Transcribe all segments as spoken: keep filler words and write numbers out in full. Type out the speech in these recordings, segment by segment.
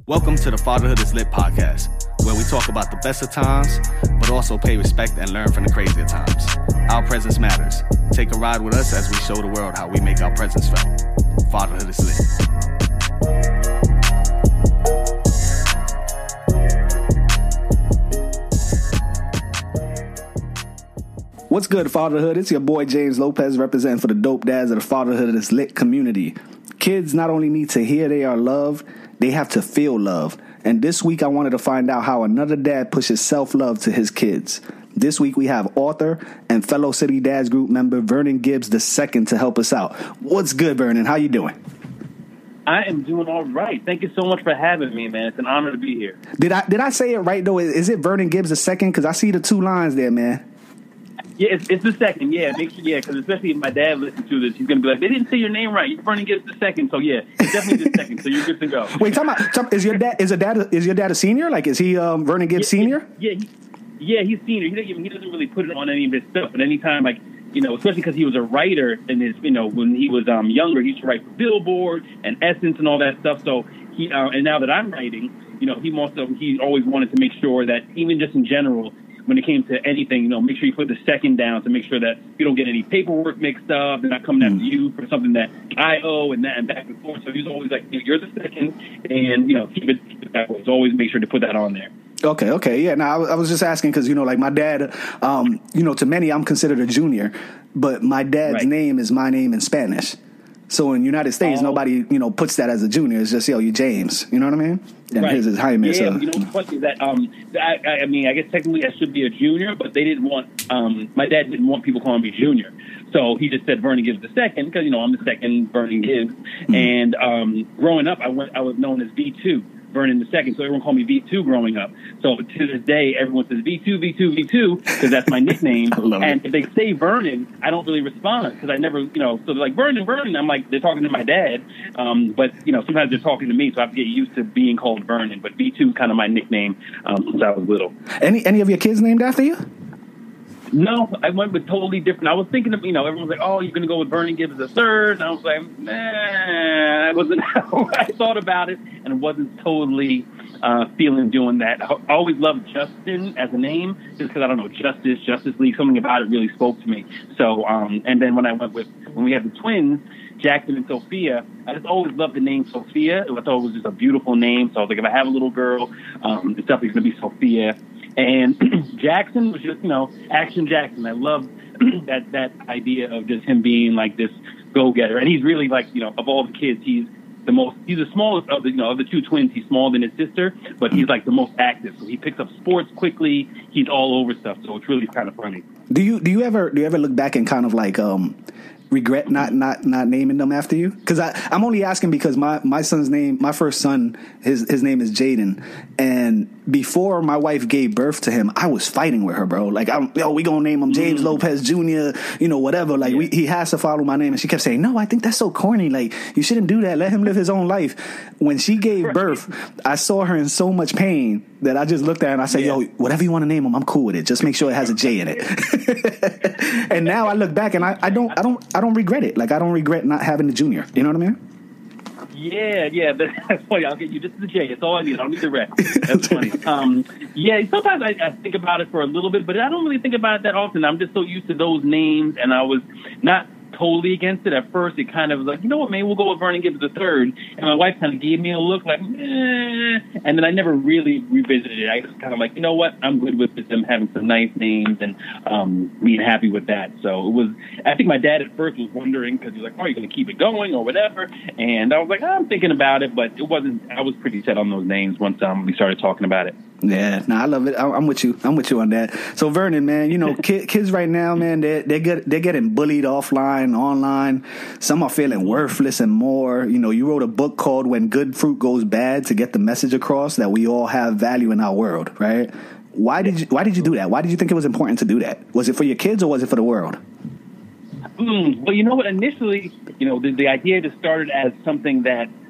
Welcome to the Fatherhood is Lit podcast, where we talk about the best of times, but also pay respect and learn from the crazier times. Our presence matters. Take a ride with us as we show the world how we make our presence felt. Fatherhood is Lit. What's good, Fatherhood? It's your boy James Lopez representing for the dope dads of the Fatherhood is Lit community. Kids not only need to hear they are loved, they have to feel love. And this week I wanted to find out how another dad pushes self-love to his kids. This week we have author and fellow City Dads group member Vernon Gibbs the second to help us out. What's good, Vernon? How you doing? I am doing all right. Thank you so much for having me, man. It's an honor to be here. Did I did I say it right, though? Is it Vernon Gibbs the second? Because I see the two lines there, man. Yeah, it's, it's the second. Yeah, make sure. Yeah, because especially if my dad listens to this, he's gonna be like, "They didn't say your name right. You're Vernon Gibbs the second." So yeah, it's definitely the second. So you're good to go. Wait, talk about, talk, is your dad is a dad is your dad a senior? Like, is he um, Vernon Gibbs yeah, senior? Yeah, he, yeah, he's senior. He doesn't he doesn't really put it on any of his stuff. But anytime, like, you know, especially because he was a writer in his, you know, when he was um, younger, he used to write for Billboard and Essence and all that stuff. So he uh, and now that I'm writing, you know, he also he always wanted to make sure that even just in general, when it came to anything, you know, make sure you put the second down to make sure that you don't get any paperwork mixed up. They're not coming after you for something that I owe and that and back and forth. So he's always like, you're the second, and, you know, keep it, keep it that way. So always make sure to put that on there. Okay, okay. Yeah, now I was just asking because, you know, like my dad, um, you know, to many I'm considered a junior, but my dad's right. name is my name in Spanish. So in the United States, oh. nobody, you know, puts that as a junior. It's just, yo, you James. You know what I mean? And right. his is Jaime. Yeah, so. you know what's funny is that, um, I, I mean, I guess technically I should be a junior, but they didn't want, um, my dad didn't want people calling me junior. So he just said Vernon Gibbs the second because, you know, I'm the second Vernon Gibbs. Mm-hmm. And um, growing up, I went, I was known as V two. Vernon the second, so everyone called me V two growing up. So to this day, everyone says V two, V two, V two, because that's my nickname. And if they say Vernon, I don't really respond because I never, you know, so they're like, Vernon, Vernon. I'm like, they're talking to my dad. Um, but, you know, sometimes they're talking to me, so I have to get used to being called Vernon. But V two is kind of my nickname um, since I was little. Any any of your kids named after you? No, I went with totally different. I was thinking of, you know, everyone's like, oh, you're going to go with Vernon Gibbs the third. And I was like, nah, I wasn't how I thought about it and wasn't totally uh, feeling doing that. I always loved Justin as a name just because, I don't know, Justice, Justice League, something about it really spoke to me. So, um, and then when I went with, when we had the twins, Jackson and Sophia, I just always loved the name Sophia. I thought it was just a beautiful name. So I was like, if I have a little girl, um, it's definitely going to be Sophia. And Jackson was just, you know, Action Jackson. I love that that idea of just him being like this go-getter. And he's really like, you know, of all the kids, he's the most, he's the smallest of the, you know, of the two twins. He's smaller than his sister, but he's like the most active. So he picks up sports quickly. He's all over stuff. So it's really kind of funny. Do you, do you ever, do you ever look back and kind of like, um, regret not not not naming them after you? Because I I'm only asking because my my son's name, my first son, his his name is Jaden, and before my wife gave birth to him, I was fighting with her, bro. Like, I'm, yo, we gonna name him James mm. Lopez Junior, you know, whatever. Like, yeah. we, he has to follow my name, and she kept saying, no, I think that's so corny. Like, you shouldn't do that. Let him live his own life. When she gave birth, I saw her in so much pain that I just looked at her and I said, yeah. yo, whatever you want to name him, I'm cool with it. Just make sure it has a J in it. And now I look back and I, I don't I don't I don't regret it. Like, I don't regret not having the junior. You know what I mean? Yeah, yeah, that's funny. I'll get you just the J. It's all I need. I don't need the rest. That's funny. Um, yeah, sometimes I, I think about it for a little bit, but I don't really think about it that often. I'm just so used to those names, and I was not totally against it at first. It kind of was like, you know what, maybe we'll go with Vernon Gibbs the third. And my wife kind of gave me a look like, eh. And then I never really revisited it. I just kind of like, you know what, I'm good with them having some nice names and um, being happy with that. So it was, I think my dad at first was wondering because he was like, oh, are you going to keep it going or whatever? And I was like, oh, I'm thinking about it, but it wasn't, I was pretty set on those names once um, we started talking about it. Yeah, no, I love it. I'm with you. I'm with you on that. So Vernon, man, you know, kid, kids right now, man, they they get they're getting bullied offline, online. Some are feeling worthless and more. You know, you wrote a book called "When Good Fruit Goes Bad" to get the message across that we all have value in our world, right? Why did you Why did you do that? Why did you think it was important to do that? Was it for your kids or was it for the world? Mm, well, you know what? Initially, you know, the, the idea just started as something that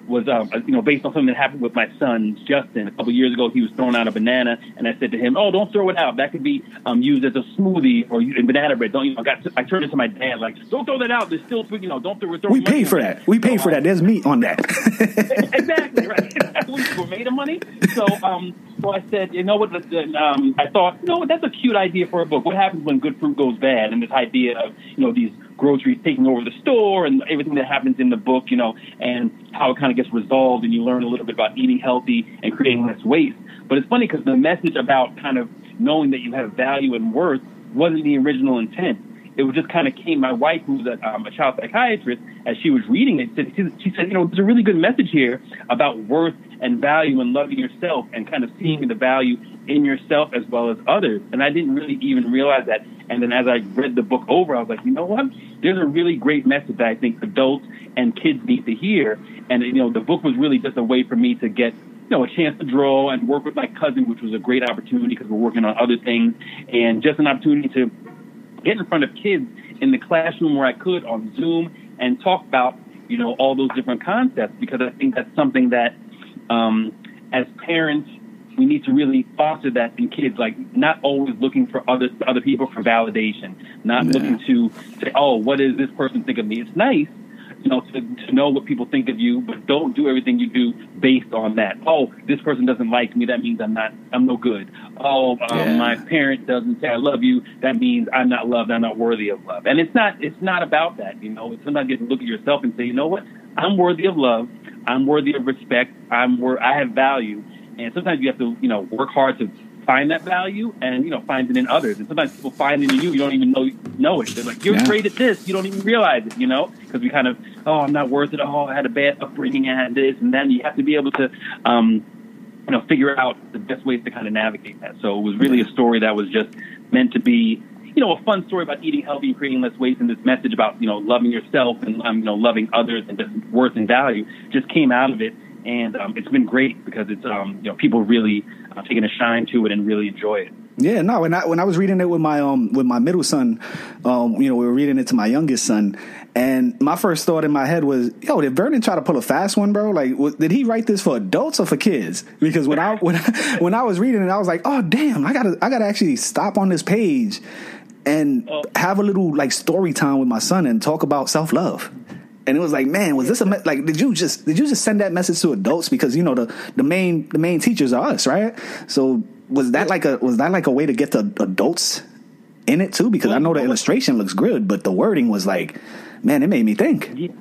was, um, you know, based on something that happened with my son, Justin. A couple years ago, he was throwing out a banana, and I said to him, oh, don't throw it out. That could be um, used as a smoothie or in banana bread. Don't, you know, I, got to, I turned it to my dad, like, don't throw that out. There's still, you know, don't throw it. We paid for that. We paid for that. There's meat on that. Exactly, right. Exactly. We're made of money. So, um, so I said, you know what, um, I thought, you know what, that's a cute idea for a book. What happens when good fruit goes bad? And this idea of, you know, these groceries taking over the store and everything that happens in the book, you know, and how it kind of gets resolved, and you learn a little bit about eating healthy and creating less waste. But it's funny because the message about kind of knowing that you have value and worth wasn't the original intent. It was just kind of came. My wife, who's a, um, a child psychiatrist, as she was reading it, said, she said, you know, there's a really good message here about worth and value and loving yourself and kind of seeing the value in yourself as well as others. And I didn't really even realize that. And then as I read the book over, I was like, you know what? There's a really great message that I think adults and kids need to hear. And, you know, the book was really just a way for me to get, you know, a chance to draw and work with my cousin, which was a great opportunity because we're working on other things, and just an opportunity to get in front of kids in the classroom where I could on Zoom and talk about, you know, all those different concepts, because I think that's something that um, as parents, we need to really foster that in kids, like not always looking for other other people for validation, not yeah. looking to say, oh, what does this person think of me? It's nice, you know, to, to know what people think of you, but don't do everything you do based on that. Oh, this person doesn't like me. That means I'm not, I'm no good. Oh, um, yeah. my parent doesn't say I love you. That means I'm not loved. I'm not worthy of love. And it's not, it's not about that. You know, sometimes you have to look at yourself and say, you know what? I'm worthy of love. I'm worthy of respect. I'm wor- I have value. And sometimes you have to, you know, work hard to find that value and, you know, find it in others. And sometimes people find it in you. You don't even know know it. They're like, you're yeah. great at this. You don't even realize it, you know, because we kind of, oh, I'm not worth it. Oh, I had a bad upbringing. I had this. And then you have to be able to, um, you know, figure out the best ways to kind of navigate that. So it was really a story that was just meant to be, you know, a fun story about eating healthy and creating less waste. And this message about, you know, loving yourself and, um, you know, loving others and just worth and value just came out of it. And um, it's been great because it's, um, you know, people really uh, taking a shine to it and really enjoy it. Yeah, no, when I when I was reading it with my um with my middle son, um, you know, we were reading it to my youngest son, and my first thought in my head was, yo, did Vernon try to pull a fast one, bro? Like, w- did he write this for adults or for kids? Because when I when I, when I was reading it, I was like, oh damn, I gotta I gotta actually stop on this page and oh. have a little like story time with my son and talk about self love. And it was like, man, was this a me- like? Did you just did you just send that message to adults? Because you know the, the main the main teachers are us, right? So was that like a was that like a way to get the adults in it too? Because I know the illustration looks good, but the wording was like, man, it made me think. Yeah.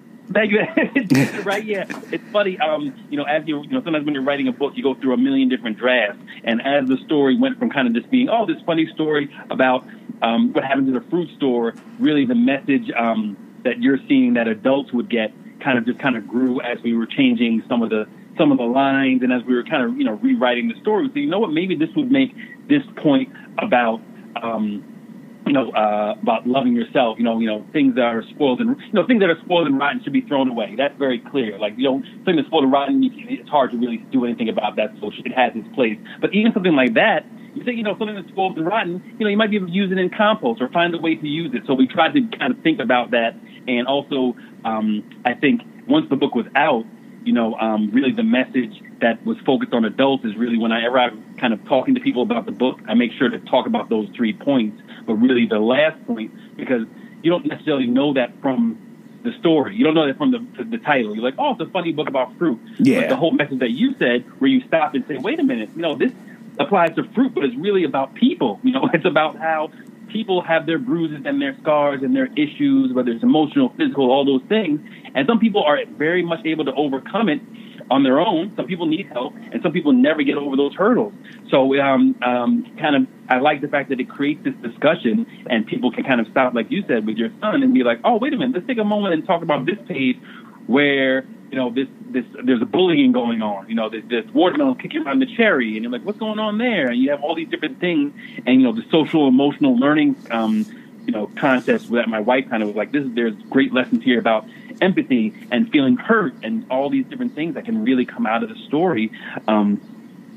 Right, yeah. It's funny, um, you know, as you, you know, sometimes when you're writing a book, you go through a million different drafts. And as the story went from kind of just being, oh, this funny story about um, what happens in a fruit store, really the message um, that you're seeing that adults would get kind of just kind of grew as we were changing some of the some of the lines, and as we were kind of, you know, rewriting the story. So, you know what, maybe this would make this point about, um, you know, uh, about loving yourself, you know, you know, things that are spoiled and, you know, things that are spoiled and rotten should be thrown away. That's very clear. Like, you know, something that's spoiled and rotten, it's hard to really do anything about that, so it has its place. But even something like that, you think, you know, something that's spoiled and rotten, you know, you might be able to use it in compost or find a way to use it. So we tried to kind of think about that. And also, um, I think once the book was out, you know, um, really the message that was focused on adults is really whenever I'm kind of talking to people about the book, I make sure to talk about those three points. But really the last point, because you don't necessarily know that from the story. You don't know that from the, the, the title. You're like, oh, it's a funny book about fruit. Yeah. But the whole message that you said, where you stop and say, wait a minute, you know, this applies to fruit, but it's really about people. You know, it's about how people have their bruises and their scars and their issues, whether it's emotional, physical, all those things. And some people are very much able to overcome it on their own. Some people need help, and some people never get over those hurdles. So um, um, kind of, I like the fact that it creates this discussion, and people can kind of stop, like you said, with your son and be like, oh, wait a minute, let's take a moment and talk about this page where, you know, this, this, there's a bullying going on. You know, there's this watermelon kicking around the cherry, and you're like, what's going on there? And you have all these different things, and, you know, the social emotional learning, um, you know, concepts that my wife kind of was like, this is, there's great lessons here about empathy and feeling hurt and all these different things that can really come out of the story. Um,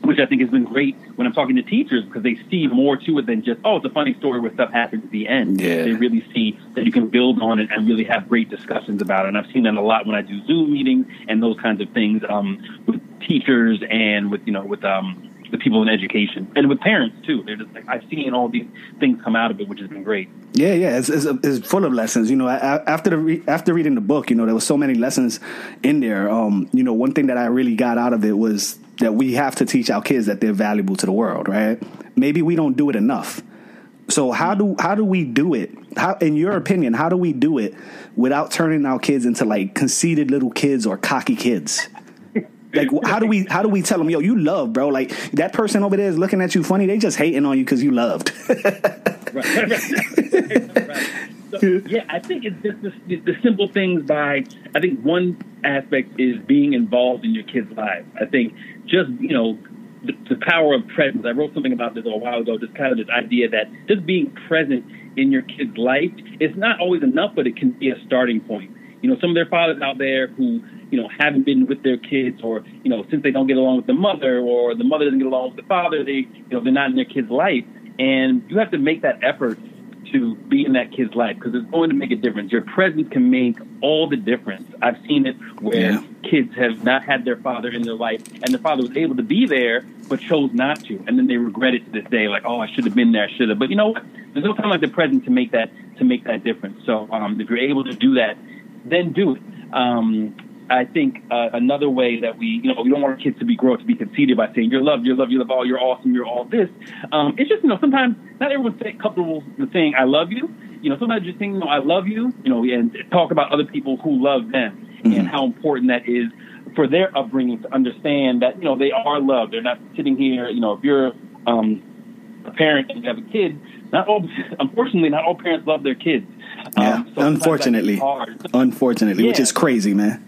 which I think has been great when I'm talking to teachers, because they see more to it than just, oh, it's a funny story where stuff happens at the end. Yeah. They really see that you can build on it and really have great discussions about it. And I've seen that a lot when I do Zoom meetings and those kinds of things um, with teachers and with, you know, with um, the people in education and with parents too. They're just like, I've seen all these things come out of it, which has been great. Yeah, yeah, it's, it's, it's full of lessons. You know, after the re- after reading the book, you know, there was so many lessons in there. Um, you know, one thing that I really got out of it was that we have to teach our kids that they're valuable to the world, right? Maybe we don't do it enough. So how do how do we do it? How, in your opinion, how do we do it without turning our kids into like conceited little kids or cocky kids? Like, how do we how do we tell them, yo, you love, bro? Like, that person over there is looking at you funny. They just hating on you because you loved. right, right, right. right. So, yeah, I think it's just the, the simple things by, I think one aspect is being involved in your kids' lives. I think just, you know, the, the power of presence. I wrote something about this a while ago, just kind of this idea that just being present in your kid's life, it's not always enough, but it can be a starting point. You know, some of their fathers out there who, you know, haven't been with their kids, or, you know, since they don't get along with the mother, or the mother doesn't get along with the father, they, you know, they're not in their kid's life. And you have to make that effort to be in that kid's life, because it's going to make a difference. Your presence can make all the difference. I've seen it where yeah. kids have not had their father in their life, and their father was able to be there, but chose not to. And then they regret it to this day, like, oh, I should have been there, I should have. But you know what? There's no time like the present to make that, to make that difference. So um, if you're able to do that, then do it. Um, I think uh, another way that we, you know, we don't want our kids to be grow up to be conceited by saying you're loved, you're loved, you're loved, oh, you're awesome, you're all this. Um, it's just, you know, sometimes not everyone's comfortable with saying I love you. You know, sometimes just saying, you know, I love you, you know, and talk about other people who love them mm-hmm. and how important that is for their upbringing to understand that, you know, they are loved. They're not sitting here, you know, if you're um, a parent and you have a kid, not all, unfortunately, not all parents love their kids. Yeah, um, so unfortunately, unfortunately, yeah. which is crazy, man.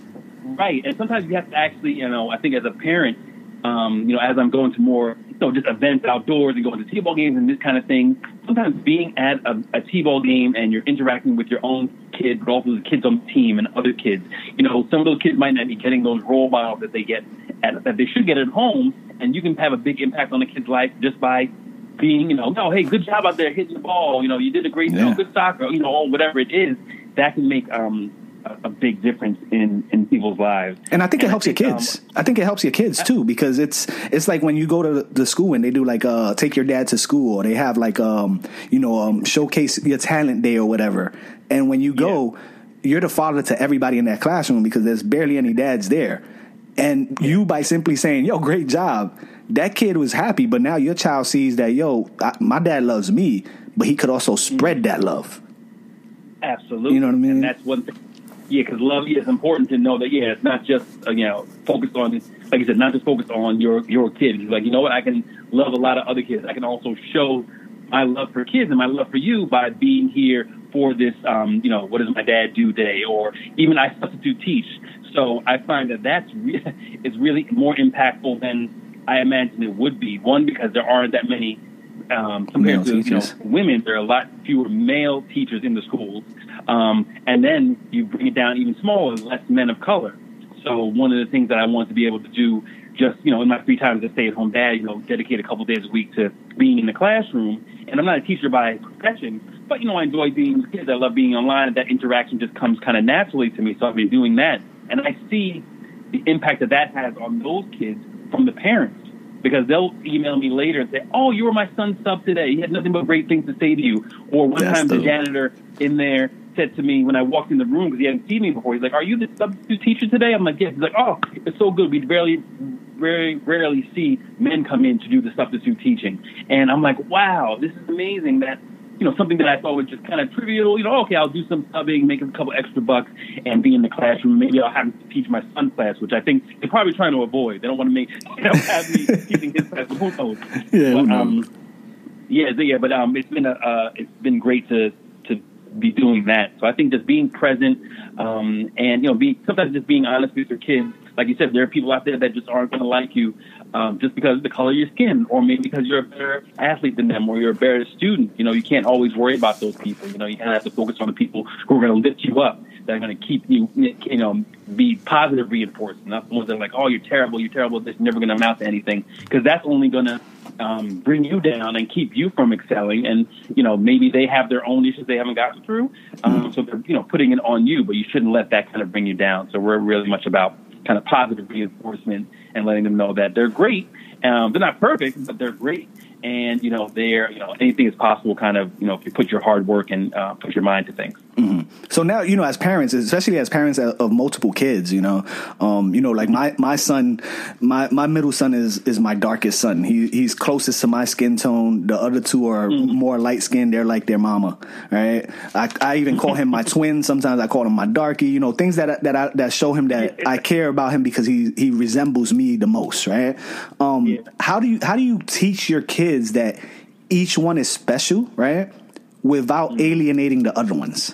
Right, and sometimes you have to actually, you know, I think as a parent, um, you know, as I'm going to more, you know, just events outdoors and going to T-ball games and this kind of thing, sometimes being at a, a T-ball game and you're interacting with your own kids, but also the kids on the team and other kids, you know, some of those kids might not be getting those role models that they get, at, that they should get at home, and you can have a big impact on the kid's life just by being, you know, no, hey, good job out there hitting the ball, you know, you did a great, yeah. you know, good soccer, you know, or whatever it is, that can make um, a, a big difference in, in people's lives. And I think and it helps I think, your kids. Um, I think it helps your kids too, because it's it's like when you go to the school and they do like uh take your dad to school, or they have like um you know um showcase your talent day or whatever. And when you go, yeah. you're the father to everybody in that classroom because there's barely any dads there. And you, by simply saying, yo, great job, that kid was happy, but now your child sees that, yo, I, my dad loves me, but he could also spread that love. Absolutely. You know what I mean? And that's one thing. Yeah, because love is important to know that, yeah, it's not just, uh, you know, focused on, like you said, not just focused on your, your kid. It's like, you know what, I can love a lot of other kids. I can also show my love for kids and my love for you by being here for this, um, you know, what does my dad do day? Or even I substitute teach. So I find that that's re- is really more impactful than I imagine it would be. One, because there aren't that many, um, compared to you know, women, there are a lot fewer male teachers in the schools. Um, and then you bring it down even smaller, less men of color. So one of the things that I want to be able to do just, you know, in my free time as a stay-at-home dad, you know, dedicate a couple of days a week to being in the classroom. And I'm not a teacher by profession, but, you know, I enjoy being with kids. I love being online, and that interaction just comes kind of naturally to me. So I've been doing that. And I see the impact that that has on those kids from the parents, because they'll email me later and say, oh, you were my son's sub today. He had nothing but great things to say to you. Or one That's time the janitor in there said to me when I walked in the room, because he hadn't seen me before, he's like, are you the substitute teacher today? I'm like, yes. He's like, oh, it's so good. We barely, very rarely see men come in to do the substitute teaching. And I'm like, wow, this is amazing that, you know, something that I thought was just kind of trivial, you know, okay, I'll do some subbing, make a couple extra bucks, and be in the classroom. Maybe I'll have to teach my son's class, which I think they're probably trying to avoid. They don't want to make, they don't have me teaching his class. Who knows? Yeah, but, um, yeah, yeah, but um, it's been a, uh, it's been great to to be doing that. So I think just being present, um, and you know, be sometimes just being honest with your kids. Like you said, there are people out there that just aren't going to like you um, just because of the color of your skin, or maybe because you're a better athlete than them, or you're a better student. You know, you can't always worry about those people. You know, you kind of have to focus on the people who are going to lift you up. that are going to keep you, you know, be positive reinforcement. Not the ones that are like, oh, you're terrible, you're terrible, this is never going to amount to anything. Because that's only going to um, bring you down and keep you from excelling. And, you know, maybe they have their own issues they haven't gotten through. Um, so they're, you know, putting it on you, but you shouldn't let that kind of bring you down. So we're really much about kind of positive reinforcement and letting them know that they're great. Um, they're not perfect, but they're great. And, you know, they're, you know, anything is possible kind of, you know, if you put your hard work and uh, put your mind to things. Mm-hmm. So now, you know, as parents, especially as parents of, of multiple kids, you know, um, you know, like my, my son, my, my middle son is, is my darkest son. He he's closest to my skin tone. The other two are mm-hmm. more light skinned. They're like their mama. Right. I, I even call him my twin. Sometimes I call him my darkie, you know, things that, that I, that show him that I care about him because he, he resembles me the most. Right. Um, yeah. how do you, how do you teach your kids that each one is special, right, without mm-hmm. alienating the other ones?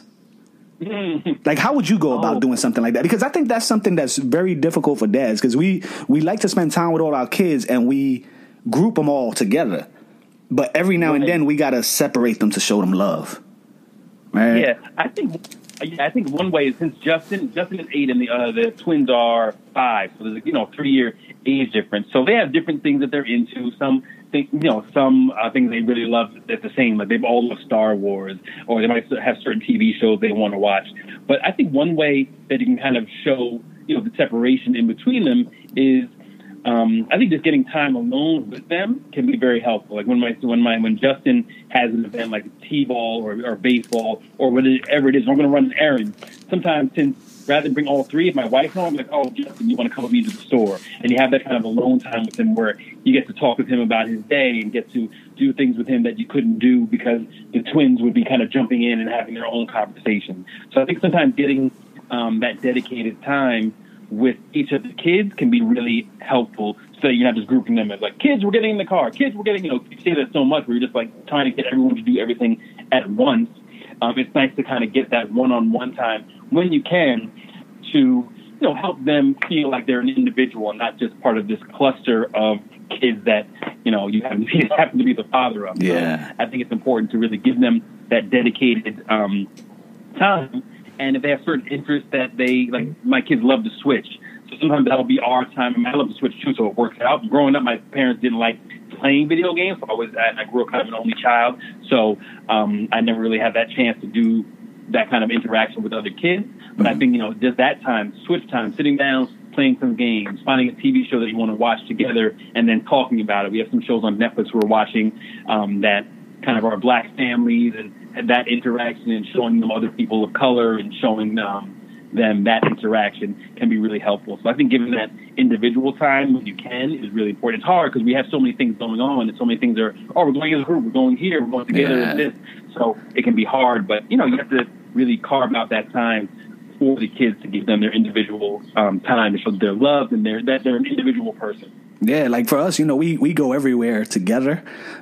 Like, how would you go about oh. doing something like that? Because I think that's something that's very difficult for dads, because we, we like to spend time with all our kids and we group them all together. But every now right. and then we got to separate them to show them love. Right? Yeah, I think I think one way is, since Justin Justin is eight and the uh, the twins are five, so there's a, you know, three year age difference. So they have different things that they're into. Some think, you know, some uh, things they really love that's the same. Like they've all loved Star Wars, or they might have certain T V shows they want to watch. But I think one way that you can kind of show, you know, the separation in between them is, um, I think just getting time alone with them can be very helpful. Like when my when my when Justin has an event like T-ball or, or baseball or whatever it is, I'm going to run an errand. Sometimes, since rather than bring all three, if my wife's home, I'm like, oh, Justin, you want to come with me to the store? And you have that kind of alone time with him where you get to talk with him about his day and get to do things with him that you couldn't do because the twins would be kind of jumping in and having their own conversation. So I think sometimes getting um, that dedicated time with each of the kids can be really helpful, so that you're not just grouping them as like, kids, we're getting in the car, kids, we're getting, you know, you say that so much where you're just like trying to get everyone to do everything at once. Um, it's nice to kind of get that one-on-one time when you can to, you know, help them feel like they're an individual and not just part of this cluster of kids that, you know, you happen to be, happen to be the father of. Yeah. So I think it's important to really give them that dedicated um, time. And if they have certain interests that they, like, my kids love to Switch. So sometimes that'll be our time. I mean, I love to Switch too, so it works out. Growing up, my parents didn't like playing video games. So I was, I grew up kind of an only child. So um, I never really had that chance to do that kind of interaction with other kids. But I think, you know, just that time, Switch time, sitting down, playing some games, finding a T V show that you want to watch together, and then talking about it. We have some shows on Netflix we're watching um, that kind of are Black families and, and that interaction, and showing them other people of color and showing um, them that interaction can be really helpful. So I think giving that individual time when you can is really important. It's hard because we have so many things going on, and so many things are, oh, we're going as a group, we're going here, we're going together yeah. and this. So it can be hard, but, you know, you have to really carve out that time for the kids to give them their individual um, time to show that they're loved and they're, that they're an individual person. Yeah, like for us, you know, we, we go everywhere together.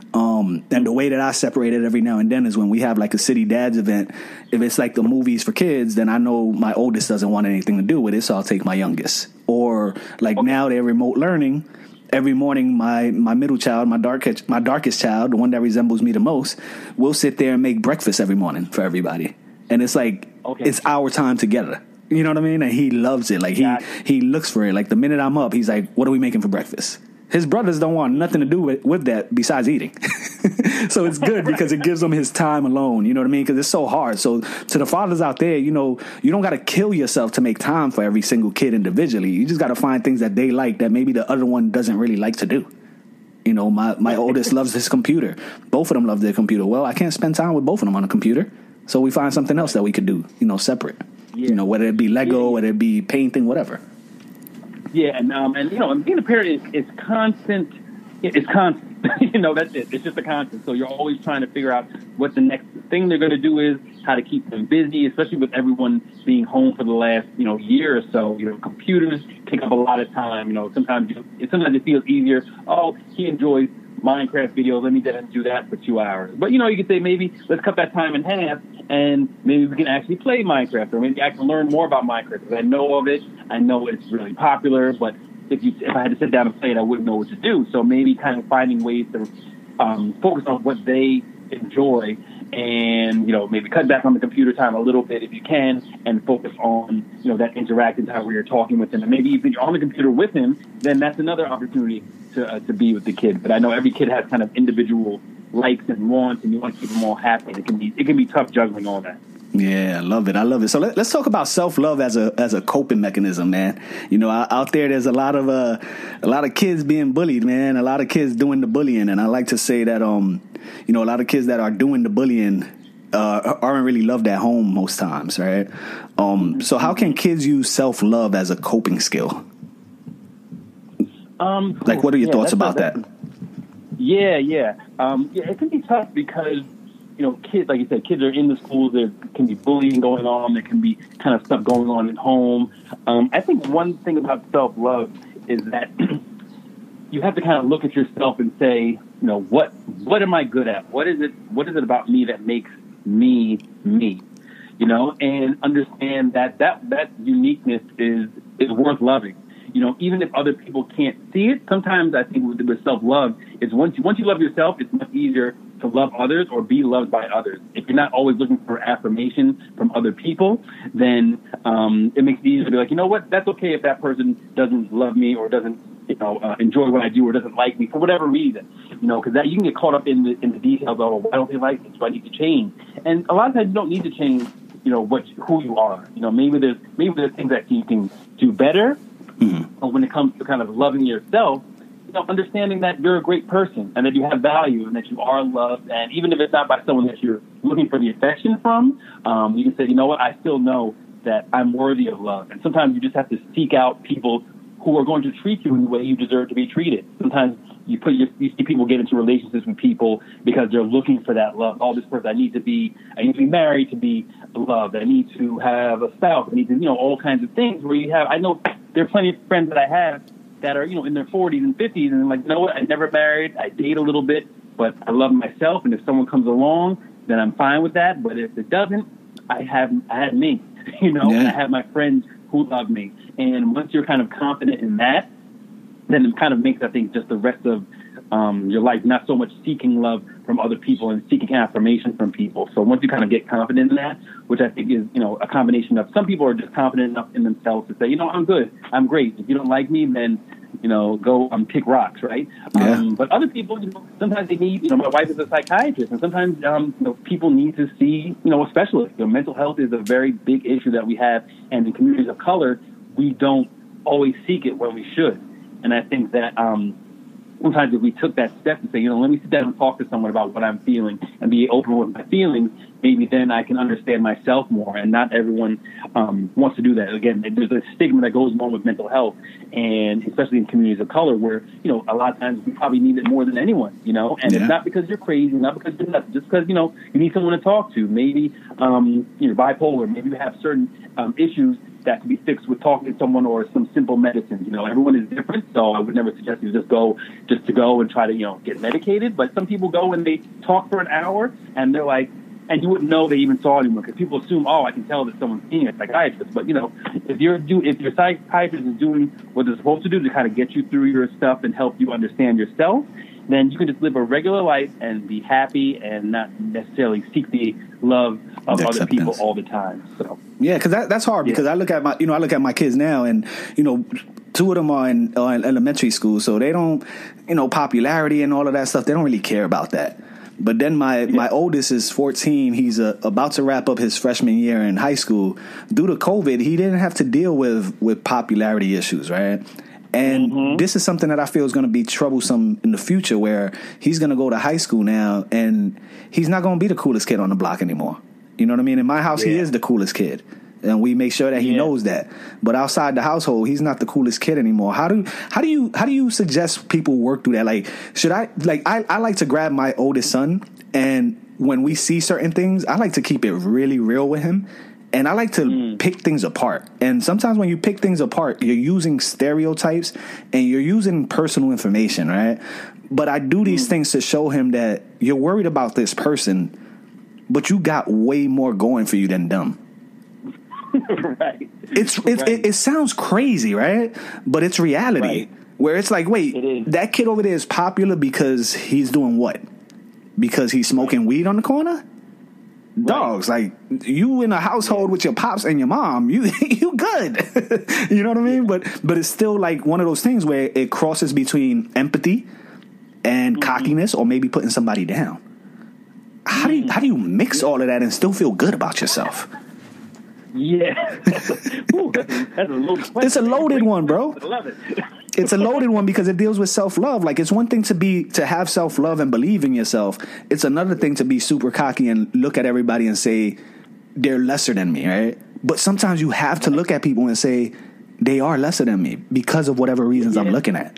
Um, and the way that I separate it every now and then is when we have like a City Dads event. If it's like the movies for kids, then I know my oldest doesn't want anything to do with it, so I'll take my youngest. Or like okay. now they're remote learning. Every morning, my, my middle child, my darkest, my darkest child, the one that resembles me the most, will sit there and make breakfast every morning for everybody. And it's like, okay. it's our time together. You know what I mean? And he loves it. Like, he, yeah. he looks for it. Like, the minute I'm up, he's like, what are we making for breakfast? His brothers don't want nothing to do with, with that besides eating. So it's good because it gives him his time alone. You know what I mean? Because it's so hard. So to the fathers out there, you know, you don't got to kill yourself to make time for every single kid individually. You just got to find things that they like that maybe the other one doesn't really like to do. You know, my, my oldest loves his computer. Both of them love their computer. Well, I can't spend time with both of them on a computer. So we find something else that we could do, you know, separate. Yeah. You know, whether it be Lego, yeah. whether it be painting, whatever. Yeah, and um, and you know, being a parent is, is constant. It's constant. You know, that's it. It's just a constant. So you're always trying to figure out what the next thing they're going to do is, how to keep them busy, especially with everyone being home for the last, you know, year or so. You know, computers take up a lot of time. You know, sometimes you, sometimes it feels easier. Oh, he enjoys Minecraft videos. Let me get and do that for two hours. But, you know, you could say maybe let's cut that time in half and maybe we can actually play Minecraft, or maybe I can learn more about Minecraft because I know of it. I know it's really popular, but if you if I had to sit down and play it, I wouldn't know what to do. So maybe kind of finding ways to um, focus on what they enjoy and, you know, maybe cut back on the computer time a little bit if you can and focus on, you know, that interactive time where you're talking with him. And maybe if you're on the computer with him, then that's another opportunity to uh, to be with the kid. But I know every kid has kind of individual likes and wants, and you want to keep them all happy. It can be it can be tough juggling all that. Yeah, I love it. I love it. So let, let's talk about self-love as a as a coping mechanism, man. You know, out there, there's a lot of uh, a lot of kids being bullied, man. A lot of kids doing the bullying, and I like to say that, um, you know, a lot of kids that are doing the bullying uh, aren't really loved at home most times, right? Um, so how can kids use self-love as a coping skill? Um, like, what are your yeah, thoughts about a, that? Yeah, yeah, um, yeah. It can be tough because, you know, kids, like you said, kids are in the schools. There can be bullying going on. There can be kind of stuff going on at home. Um, I think one thing about self-love is that you have to kind of look at yourself and say, you know, what what am I good at? What is it? What is it about me that makes me me? You know, and understand that that that uniqueness is is worth loving. You know, even if other people can't see it, sometimes I think with, with self-love, is once you once you love yourself, it's much easier to love others or be loved by others. If you're not always looking for affirmation from other people, then um, it makes it easier to be like, you know what, that's okay if that person doesn't love me or doesn't, you know, uh, enjoy what I do or doesn't like me for whatever reason. You know, because that you can get caught up in the in the details of, oh, why don't they like me? So I need to change. And a lot of times you don't need to change, you know, what who you are. You know, maybe there's maybe there's things that you can do better. Mm-hmm. But when it comes to kind of loving yourself, you know, understanding that you're a great person and that you have value and that you are loved, and even if it's not by someone that you're looking for the affection from, um, you can say, you know what, I still know that I'm worthy of love. And sometimes you just have to seek out people who are going to treat you in the way you deserve to be treated. Sometimes you put your, you see people get into relationships with people because they're looking for that love. Oh, this person, I need to be, I need to be married to be loved. I need to have a spouse. I need to, you know, all kinds of things where you have, I know there are plenty of friends that I have that are, you know, in their forties and fifties, and I'm like, you know what, I never married, I date a little bit, but I love myself, and if someone comes along, then I'm fine with that, but if it doesn't, I have, I have me, you know, yeah. I have my friends who love me, and once you're kind of confident in that, then it kind of makes, I think, just the rest of um, your life not so much seeking love from other people and seeking affirmation from people. So once you kind of get confident in that, which I think is, you know, a combination of some people are just confident enough in themselves to say, you know, I'm good, I'm great. If you don't like me, then, you know, go um, kick rocks, right? Yeah. Um, but other people, you know, sometimes they need, you know, my wife is a psychiatrist, and sometimes um, you know, people need to see, you know, a specialist. You know, mental health is a very big issue that we have, and in communities of color, we don't always seek it when we should. And I think that um, sometimes if we took that step and say, you know, let me sit down and talk to someone about what I'm feeling and be open with my feelings, maybe then I can understand myself more. And not everyone um, wants to do that. Again, there's a stigma that goes along with mental health, and especially in communities of color where, you know, a lot of times we probably need it more than anyone, you know, and yeah. It's not because you're crazy, not because you're nuts, just because, you know, you need someone to talk to. Maybe um, you're bipolar, maybe you have certain um, issues that can be fixed with talking to someone or some simple medicine. You know, everyone is different, so I would never suggest you just go just to go and try to, you know, get medicated. But some people go and they talk for an hour, and they're like, and you wouldn't know they even saw anyone because people assume, oh, I can tell that someone's seeing a psychiatrist. But you know, if you're do if your psychiatrist is doing what they're supposed to do to kind of get you through your stuff and help you understand yourself, then you can just live a regular life and be happy and not necessarily seek the love of the other people all the time. So yeah, because that, that's hard. Yeah. Because I look at my, you know, I look at my kids now, and you know, two of them are in, are in elementary school, so they don't, you know, popularity and all of that stuff. They don't really care about that. But then my, yeah. my oldest is fourteen. He's uh, about to wrap up his freshman year in high school. Due to COVID, he didn't have to deal with with popularity issues, right? And mm-hmm. this is something that I feel is going to be troublesome in the future, where he's going to go to high school now and he's not going to be the coolest kid on the block anymore. You know what I mean? In my house, yeah. he is the coolest kid, and we make sure that he yeah. knows that. But outside the household, he's not the coolest kid anymore. How do how do you how do you suggest people work through that? Like, should I like I, I like to grab my oldest son, and when we see certain things, I like to keep it really real with him. And I like to mm. pick things apart. And sometimes when you pick things apart, you're using stereotypes and you're using personal information, right? But I do these mm. things to show him that you're worried about this person, but you got way more going for you than them. Right. It's, it's right. It, it sounds crazy, right? But it's reality. Right. Where it's like, wait, it that kid over there is popular because he's doing what? Because he's smoking weed on the corner? dogs, like you in a household with your pops and your mom, you you good. You know what I mean? But but it's still like one of those things where it crosses between empathy and mm-hmm. cockiness, or maybe putting somebody down. How do you how do you mix all of that and still feel good about yourself? Yeah, Ooh, that's, a, that's a loaded question. It's a loaded one, bro. I love it. It's a loaded one because it deals with self-love. Like, it's one thing to be to have self-love and believe in yourself. It's another thing to be super cocky and look at everybody and say they're lesser than me, right? But sometimes you have to look at people and say they are lesser than me because of whatever reasons yeah. I'm looking at.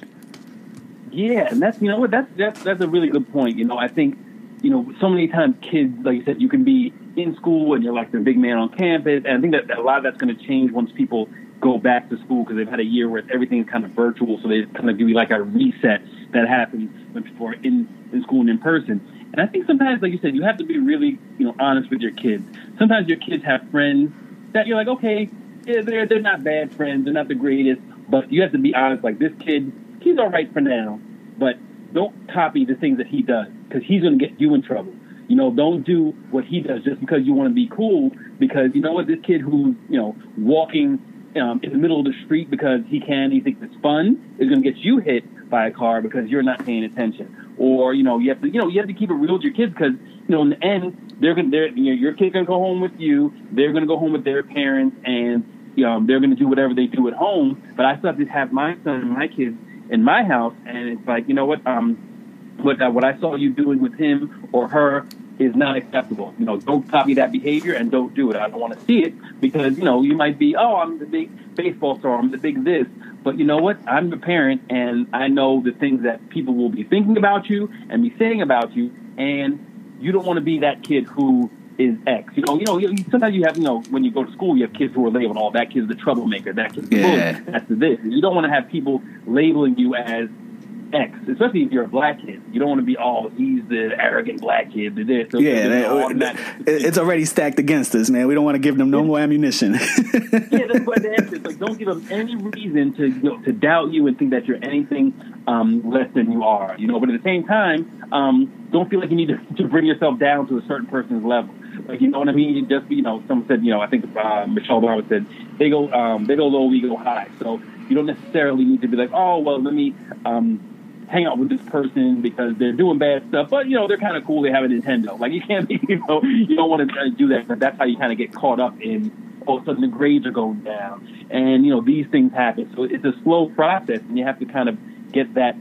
Yeah, and that's, you know what, that's, that's, that's a really good point. You know, I think, you know, so many times kids, like you said, you can be in school and you're like the big man on campus. And I think that a lot of that's going to change once people go back to school, because they've had a year where everything's kind of virtual. So they kind of give you like a reset that happens when people are in, in school and in person. And I think sometimes, like you said, you have to be really, you know, honest with your kids. Sometimes your kids have friends that you're like, okay, yeah, they're, they're not bad friends. They're not the greatest. But you have to be honest, like, this kid, he's all right for now. But don't copy the things that he does, because he's going to get you in trouble. You know, don't do what he does just because you want to be cool, because, you know what, this kid who's, you know, walking um, in the middle of the street because he can, he thinks it's fun, is going to get you hit by a car because you're not paying attention. Or, you know, you have to, you know, you have to keep it real with your kids, because, you know, in the end, they're going to, they're, you know, your kid's going to go home with you, they're going to go home with their parents, and, you know, they're going to do whatever they do at home. But I still have to have my son and my kids in my house, and it's like, you know what, um, what uh, what I saw you doing with him or her is not acceptable. You know, don't copy that behavior and don't do it. I don't want to see it, because, you know, you might be, oh, I'm the big baseball star, I'm the big this, but you know what? I'm the parent, and I know the things that people will be thinking about you and be saying about you, and you don't want to be that kid who is X. You know, you know, sometimes you have, you know, when you go to school, you have kids who are labeled, oh, that kid's the troublemaker, that kid's the yeah. bully, that's the this. You don't want to have people labeling you as X, especially if you're a black kid. You don't want to be, oh, he's the arrogant black kid. This. So yeah, that, it's already stacked against us, man. We don't want to give them no more ammunition. Yeah, that's what they have to. Like, don't give them any reason to, you know, to doubt you and think that you're anything um, less than you are. You know, but at the same time, um, don't feel like you need to, to bring yourself down to a certain person's level. Like, you know what I mean? You just, you know, someone said, you know, I think uh, Michelle Obama said, they go, um, they go low, we go high. So you don't necessarily need to be like, oh, well, let me um, hang out with this person because they're doing bad stuff, but, you know, they're kind of cool. They have a Nintendo. Like, you can't be, you know, you don't want to do that, but that's how you kind of get caught up in, all of a sudden the grades are going down. And, you know, these things happen. So it's a slow process, and you have to kind of get that,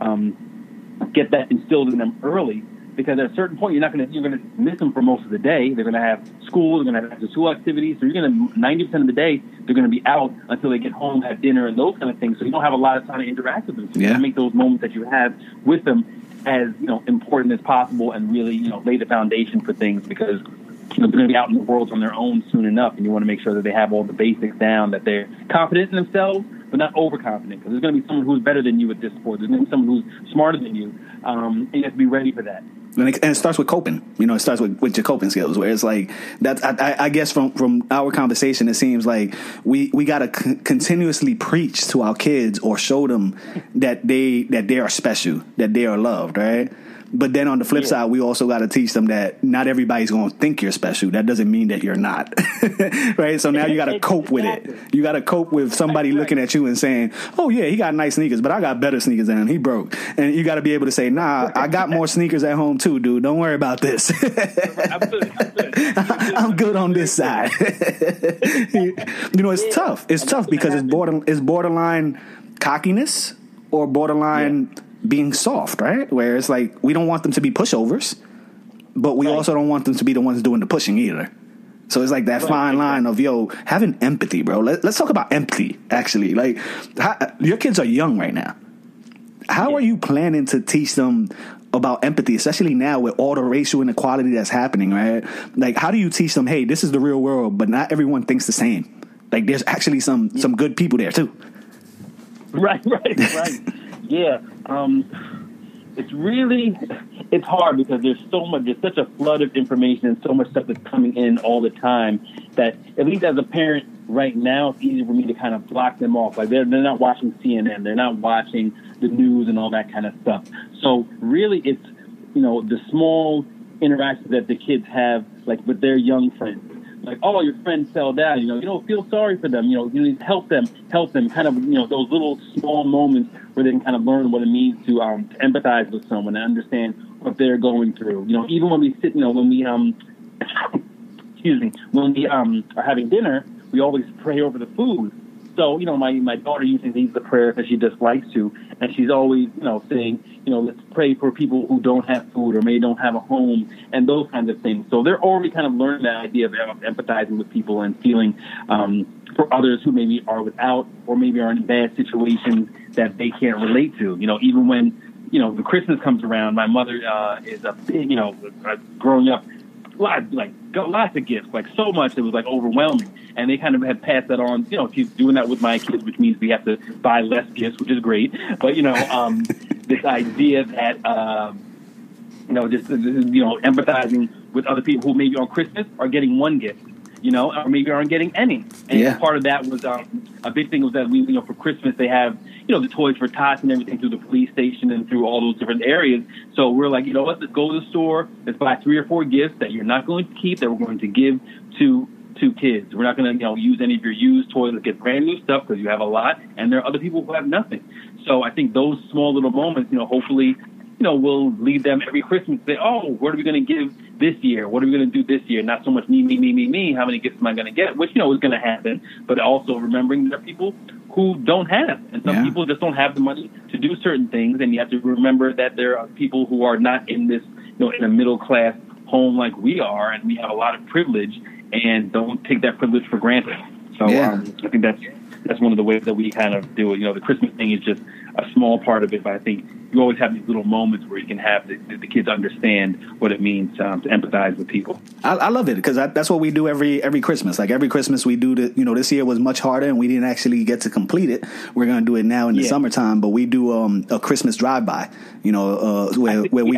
um, get that instilled in them early. Because at a certain point, you're not going to, you're going to miss them for most of the day. They're going to have school, they're going to have after school activities. So you're going to, ninety percent of the day, they're going to be out until they get home, have dinner, and those kind of things. So you don't have a lot of time to interact with them. So you yeah. have to make those moments that you have with them as, you know, important as possible, and really, you know, lay the foundation for things, because, you know, they're going to be out in the world on their own soon enough, and you want to make sure that they have all the basics down, that they're confident in themselves, but not overconfident, because there's going to be someone who's better than you at this sport. There's going to be someone who's smarter than you, um, and you have to be ready for that. And it, and it starts with coping. You know, it starts with, with your coping skills, where it's like, that's, I, I guess from, from our conversation, it seems like we, we got to c- continuously preach to our kids or show them that they, that they are special, that they are loved, right? But then on the flip yeah. side, we also got to teach them that not everybody's going to think you're special. That doesn't mean that you're not, right? So now you got to cope with it. You got to cope with somebody right. looking at you and saying, oh, yeah, he got nice sneakers, but I got better sneakers than him. He broke. And you got to be able to say, nah, I got more sneakers at home too, dude. Don't worry about this. I'm good. I'm good. I'm good on this side. You know, it's yeah. tough. It's tough because it's border, it's borderline cockiness or borderline yeah. being soft, right? Where it's like, we don't want them to be pushovers, but we right. also don't want them to be the ones doing the pushing either. So it's like that right. fine line of, yo, having empathy, bro. Let, let's talk about empathy, actually. Like, how, your kids are young right now. How yeah. are you planning to teach them about empathy, especially now with all the racial inequality that's happening, right? Like, how do you teach them, hey, this is the real world, but not everyone thinks the same. Like, there's actually some, yeah. some good people there, too. Right, right, right. Yeah, um, it's really, it's hard because there's so much, there's such a flood of information and so much stuff that's coming in all the time that, at least as a parent right now, it's easy for me to kind of block them off. Like, they're, they're not watching C N N, they're not watching the news and all that kind of stuff. So really it's, you know, the small interactions that the kids have, like with their young friends. Like, oh, your friend fell down, you know, you know, feel sorry for them, you know, you need to help them, help them, kind of, you know, those little small moments where they can kind of learn what it means to, um, to empathize with someone and understand what they're going through. You know, even when we sit, you know, when we, um, excuse me, when we um, are having dinner, we always pray over the food. So, you know, my, my daughter usually leads the prayer that she just likes to, and she's always, you know, saying, you know, let's pray for people who don't have food or maybe don't have a home and those kinds of things. So they're already kind of learning that idea of empathizing with people and feeling um, for others who maybe are without or maybe are in bad situations that they can't relate to. You know, even when, you know, the Christmas comes around, my mother uh, is a big, you know, uh, growing up, lot, like lots of gifts, like so much it was like overwhelming. And they kind of have passed that on. You know, she's doing that with my kids, which means we have to buy less gifts, which is great. But, you know, um, this idea that, uh, you know, just, you know, empathizing with other people who maybe on Christmas are getting one gift, you know, or maybe aren't getting any. And yeah. part of that was um, a big thing was that we, you know, for Christmas they have, you know, the Toys for Tots and everything through the police station and through all those different areas. So we're like, you know what, let's go to the store, let's buy three or four gifts that you're not going to keep, that we're going to give to to kids. We're not going to, you know, use any of your used toys. Let's get brand new stuff because you have a lot, and there are other people who have nothing. So I think those small little moments, you know, hopefully, you know, will lead them every Christmas to say, oh, what are we going to give this year? What are we going to do this year? Not so much me, me, me, me, me. How many gifts am I going to get? Which, you know, is going to happen. But also remembering there are people who don't have, and some yeah. people just don't have the money to do certain things. And you have to remember that there are people who are not in this, you know, in a middle class home like we are, and we have a lot of privilege, and don't take that privilege for granted. So yeah. um, I think that's that's one of the ways that we kind of do it. You know, the Christmas thing is just a small part of it, but I think you always have these little moments where you can have the, the kids understand what it means um, to empathize with people. I, I love it because that's what we do every every Christmas. Like every Christmas we do the, you know, this year was much harder and we didn't actually get to complete it. We're going to do it now in the yeah. summertime, but we do um, a Christmas drive-by, you know, uh, where, think, where we...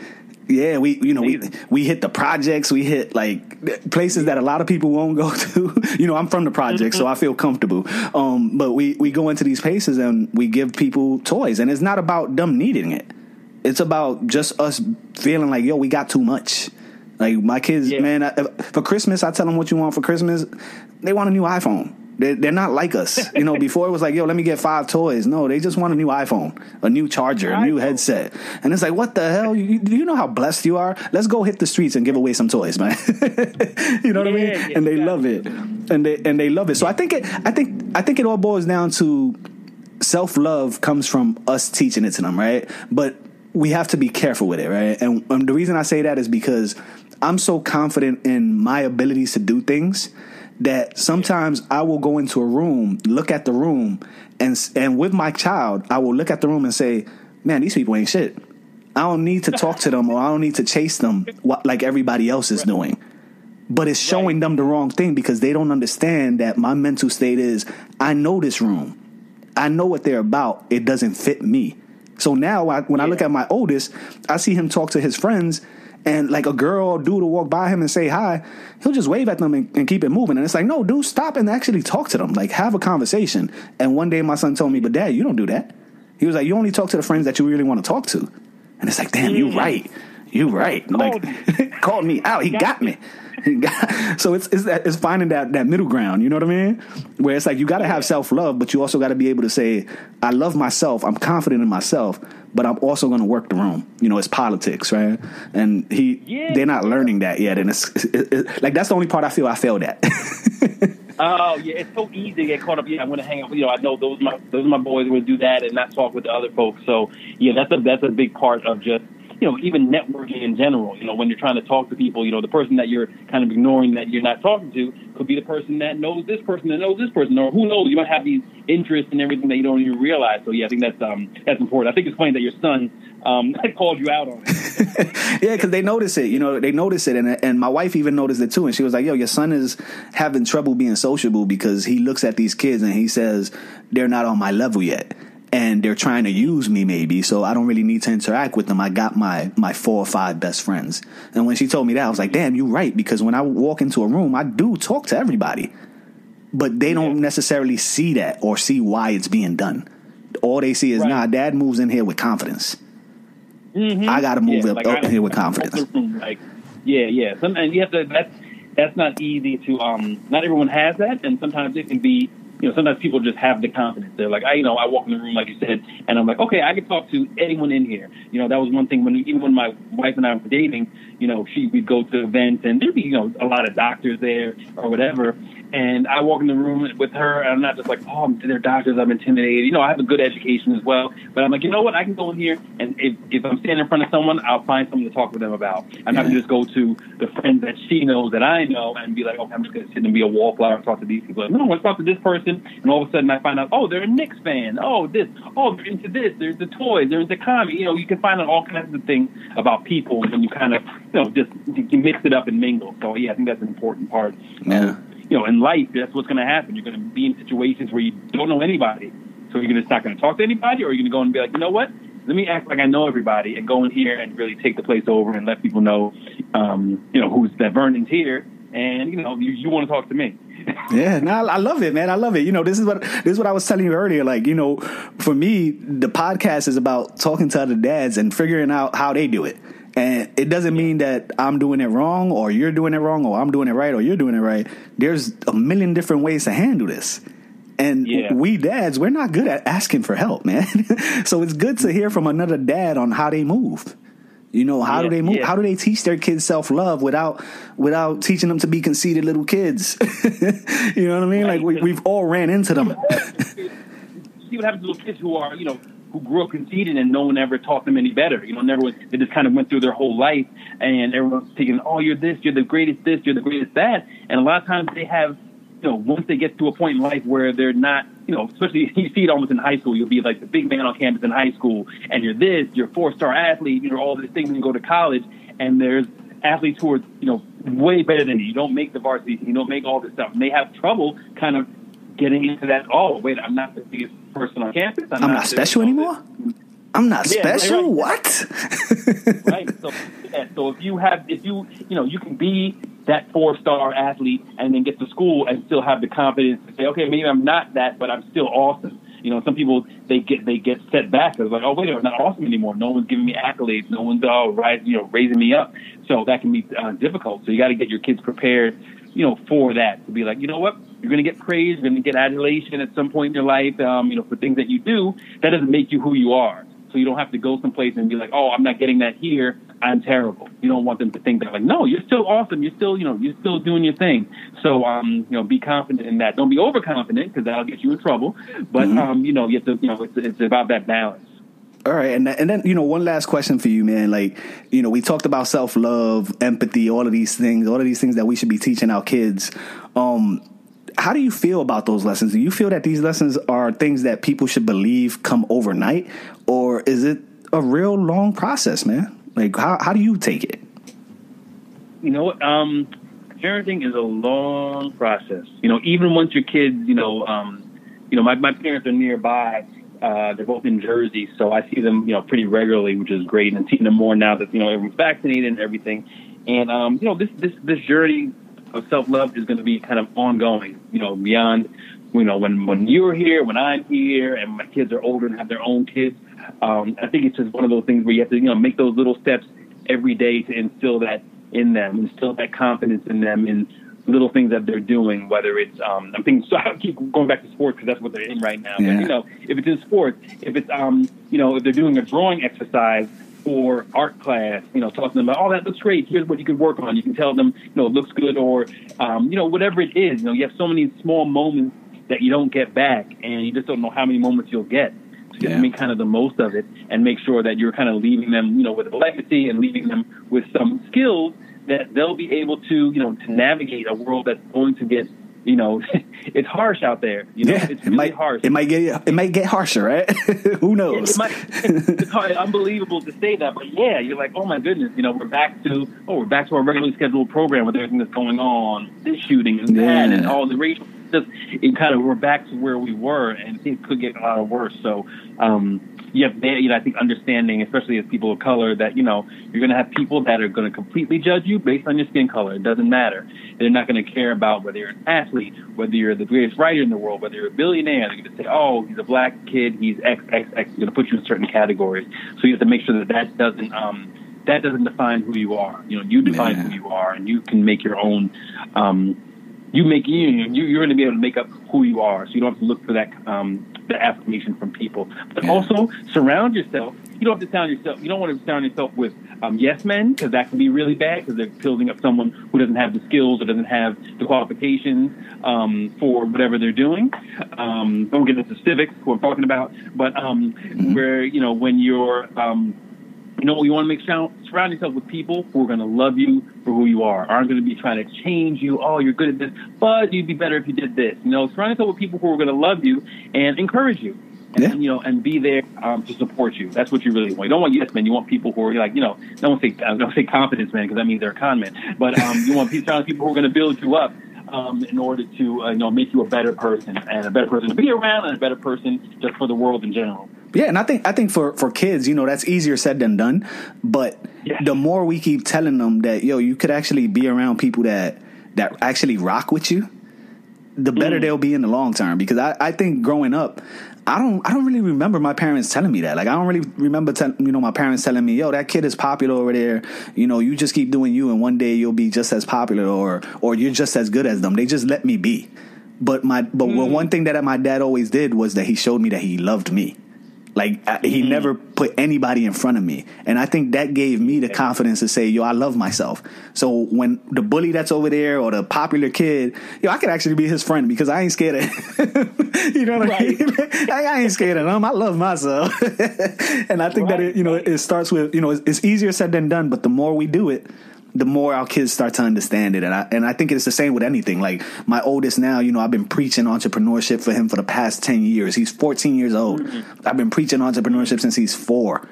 Yeah, we you know Amazing. we we hit the projects, we hit like places that a lot of people won't go to. You know, I'm from the projects, mm-hmm. so I feel comfortable. Um, but we we go into these places and we give people toys, and it's not about them needing it. It's about just us feeling like, yo, we got too much. Like my kids, yeah. man, I, for Christmas, I tell them what you want for Christmas. They want a new iPhone. They're, they're not like us. You know, before it was like, yo, let me get five toys. No, they just want a new iPhone, a new charger, a new headset. And it's like, what the hell? You, do you know how blessed you are? Let's go hit the streets and give away some toys, man. You know what yeah, I mean? Yeah, and they love it. And they and they love it. So I think it I think I think it all boils down to self-love comes from us teaching it to them, right? But we have to be careful with it, right? And um, the reason I say that is because I'm so confident in my abilities to do things that sometimes I will go into a room, look at the room, and and with my child, I will look at the room and say, man, these people ain't shit. I don't need to talk to them or I don't need to chase them like everybody else is doing. But it's showing them the wrong thing because they don't understand that my mental state is, I know this room. I know what they're about. It doesn't fit me. So now I, when yeah. I look at my oldest, I see him talk to his friends, and like a girl or dude will walk by him and say hi, he'll just wave at them and, and keep it moving. And it's like, no, dude, stop and actually talk to them. Like, have a conversation. And one day my son told me, but Dad, you don't do that. He was like, you only talk to the friends that you really want to talk to. And it's like, damn, mm. you right. You right. Like, called me out. He got me. So it's it's, that, it's finding that, that middle ground, you know what I mean? Where it's like you got to have self-love, but you also got to be able to say, I love myself, I'm confident in myself, but I'm also going to work the room. You know, it's politics, right? And he yeah. they're not learning that yet. And it's, it, it, like that's the only part I feel I failed at. Oh, yeah, it's so easy to get caught up. Yeah, I'm going to hang out with, you know, I know those are my, those are my boys who will do that and not talk with the other folks. So, yeah, that's a that's a big part of just, you know, even networking in general. You know, when you're trying to talk to people, you know, the person that you're kind of ignoring that you're not talking to could be the person that knows this person that knows this person, or who knows, you might have these interests and everything that you don't even realize. So yeah, I think that's um that's important. I think it's funny that your son um called you out on it. Yeah, because they notice it. You know, they notice it, and and my wife even noticed it too. And she was like, "Yo, your son is having trouble being sociable because he looks at these kids and he says they're not on my level yet." And they're trying to use me maybe, so I don't really need to interact with them. I got my my four or five best friends. And when she told me that, I was like, damn, you're right. Because when I walk into a room, I do talk to everybody. But they don't necessarily see that or see why it's being done. All they see is, right. nah, Dad moves in here with confidence. Mm-hmm. I got to move yeah, up, like up I, here with confidence. Like, yeah, yeah. Sometimes you have to. That's that's not easy to. Um, not everyone has that, and sometimes it can be. You know, sometimes people just have the confidence. They're like, I, you know, I walk in the room like you said, and I'm like, okay, I can talk to anyone in here. You know, that was one thing when even when my wife and I were dating. You know, she we'd go to events and there'd be you know a lot of doctors there or whatever. And I walk in the room with her, and I'm not just like, oh, they're doctors, I'm intimidated. You know, I have a good education as well. But I'm like, you know what? I can go in here, and if, if I'm standing in front of someone, I'll find something to talk with them about. I'm not going to just go to the friends that she knows that I know and be like, okay, I'm just going to sit and be a wallflower and talk to these people. Like, no, I want to talk to this person, and all of a sudden I find out, oh, they're a Knicks fan. Oh, this. Oh, they're into this. They're into toys. They're into comedy. You know, you can find out all kinds of things about people when you kind of, you know, just you mix it up and mingle. So, yeah, I think that's an important part. Yeah. You know, in life, that's what's going to happen. You're going to be in situations where you don't know anybody. So you're going to not going to talk to anybody, or you're going to go and be like, you know what? Let me act like I know everybody and go in here and really take the place over and let people know, um, you know, who's that Vernon's here, and you know, you, you want to talk to me. Yeah, no, I love it, man. I love it. You know, this is what this is what I was telling you earlier. Like, you know, for me, the podcast is about talking to other dads and figuring out how they do it. And it doesn't mean that I'm doing it wrong or you're doing it wrong or I'm doing it right or you're doing it right. There's a million different ways to handle this. And yeah. we dads, we're not good at asking for help, man. So it's good to hear from another dad on how they move. You know, how yeah, do they move? Yeah. How do they teach their kids self-love without without teaching them to be conceited little kids? You know what I mean? Right. Like we, we've all ran into them. See what happens to little kids who are, you know, who grew up conceited and no one ever taught them any better. You know, never they just kind of went through their whole life and everyone's thinking, oh, you're this, you're the greatest this, you're the greatest that. And a lot of times they have, you know, once they get to a point in life where they're not, you know, especially you see it almost in high school, you'll be like the big man on campus in high school and you're this, you're a four-star athlete, you know, all these things when you go to college and there's athletes who are, you know, way better than you. You don't make the varsity, you don't make all this stuff. And they have trouble kind of getting into that, oh, wait, I'm not the biggest person on campus. I'm, I'm not, not special anymore? I'm not yeah, special? right. What? Right. So, yeah, so if you have, if you, you know, you can be that four-star athlete and then get to school and still have the confidence to say, okay, maybe I'm not that, but I'm still awesome. You know, some people, they get they get set back. It's like, oh, wait, I'm not awesome anymore. No one's giving me accolades. No one's, oh, right, you know, raising me up. So that can be uh, difficult. So you got to get your kids prepared, you know, for that, to be like, you know what, you're going to get praise, you're going to get adulation at some point in your life, um, you know, for things that you do. That doesn't make you who you are. So you don't have to go someplace and be like, oh, I'm not getting that here, I'm terrible. You don't want them to think that, like, no, you're still awesome. You're still, you know, you're still doing your thing. So, um, you know, be confident in that. Don't be overconfident because that'll get you in trouble. But, mm-hmm. um, you know, you have to, you know, it's, it's about that balance. All right. And, and then, you know, one last question for you, man. Like, you know, we talked about self-love, empathy, all of these things, all of these things that we should be teaching our kids. Um, how do you feel about those lessons? Do you feel that these lessons are things that people should believe come overnight? Or is it a real long process, man? Like, how, how do you take it? You know what? Um, parenting is a long process. You know, even once your kids, you know, um, you know, my, my parents are nearby. Uh, they're both in Jersey, so I see them, you know, pretty regularly, which is great. And seeing them more now that, you know, everyone's vaccinated and everything. And, um, you know, this, this, this journey of self-love is going to be kind of ongoing, you know, beyond, you know, when, when you're here, when I'm here, and my kids are older and have their own kids. Um, I think it's just one of those things where you have to, you know, make those little steps every day to instill that in them, instill that confidence in them in little things that they're doing, whether it's, um, I'm thinking, so I keep going back to sports because that's what they're in right now. Yeah. But, you know, if it's in sports, if it's, um, you know, if they're doing a drawing exercise, or art class, you know, talking to them about, oh, that looks great. Here's what you could work on. You can tell them, you know, it looks good, or, um, you know, whatever it is. You know, you have so many small moments that you don't get back, and you just don't know how many moments you'll get. So you yeah. have to make kind of the most of it and make sure that you're kind of leaving them, you know, with a legacy and leaving them with some skills that they'll be able to, you know, to navigate a world that's going to get, you know, it's harsh out there. You know, yeah, it's really it might, harsh. It might get it might get harsher, right? Who knows? It might, it's hard, unbelievable to say that, but yeah, you're like, oh my goodness, you know, we're back to oh, we're back to our regularly scheduled program with everything that's going on, this shooting and yeah. that, and all the racial. Just it kind of we're back to where we were, and things could get a lot worse. So, um, you have, you know, I think understanding, especially as people of color, that, you know, you're going to have people that are going to completely judge you based on your skin color. It doesn't matter. They're not going to care about whether you're an athlete, whether you're the greatest writer in the world, whether you're a billionaire. They're going to say, oh, he's a black kid, he's X, X, X. They're going to put you in certain categories. So you have to make sure that that doesn't, um, that doesn't define who you are. You know, you define yeah. who you are, and you can make your own, um, you make, you, you, you're going to be able to make up who you are. So you don't have to look for that, um, the affirmation from people. But yeah. also surround yourself. You don't have to surround yourself. You don't want to surround yourself with um, yes men, because that can be really bad, because they're building up someone who doesn't have the skills or doesn't have the qualifications um, for whatever they're doing. Um, don't get into civics, who I'm talking about, but um, mm-hmm. where, you know, when you're, um, you know, you want to make sure surround yourself with people who are going to love you for who you are, aren't going to be trying to change you. Oh, you're good at this, but you'd be better if you did this. You know, surround yourself with people who are going to love you and encourage you. And, yeah. you know, and be there um, to support you. That's what you really want. You don't want yes men. You want people who are like, you know, I don't say I don't say confidence men, because that means they're a con man. But um, you want people, people who are going to build you up um, in order to uh, you know, make you a better person, and a better person to be around, and a better person just for the world in general. Yeah, and I think I think for, for kids, you know, that's easier said than done. But yeah. the more we keep telling them that, yo, you could actually be around people that that actually rock with you, the better mm. they'll be in the long term. Because I, I think growing up, I don't I don't really remember my parents telling me that. Like, I don't really remember, te- you know, my parents telling me, yo, that kid is popular over there. You know, you just keep doing you, and one day you'll be just as popular, or or you're just as good as them. They just let me be. But my but mm. one thing that my dad always did was that he showed me that he loved me. Like, I, he mm-hmm. never put anybody in front of me. And I think that gave me the confidence to say, yo, I love myself. So when the bully that's over there, or the popular kid, yo, I could actually be his friend, because I ain't scared of him. You know what right. I mean? I, I ain't scared of him. I love myself. And I think right. that, it, you know, it starts with, you know, it's, it's easier said than done, but the more we do it, the more our kids start to understand it. And I, and I think it's the same with anything. Like, my oldest now, you know, I've been preaching entrepreneurship for him for the past ten years. He's fourteen years old. Mm-hmm. I've been preaching entrepreneurship since he's four.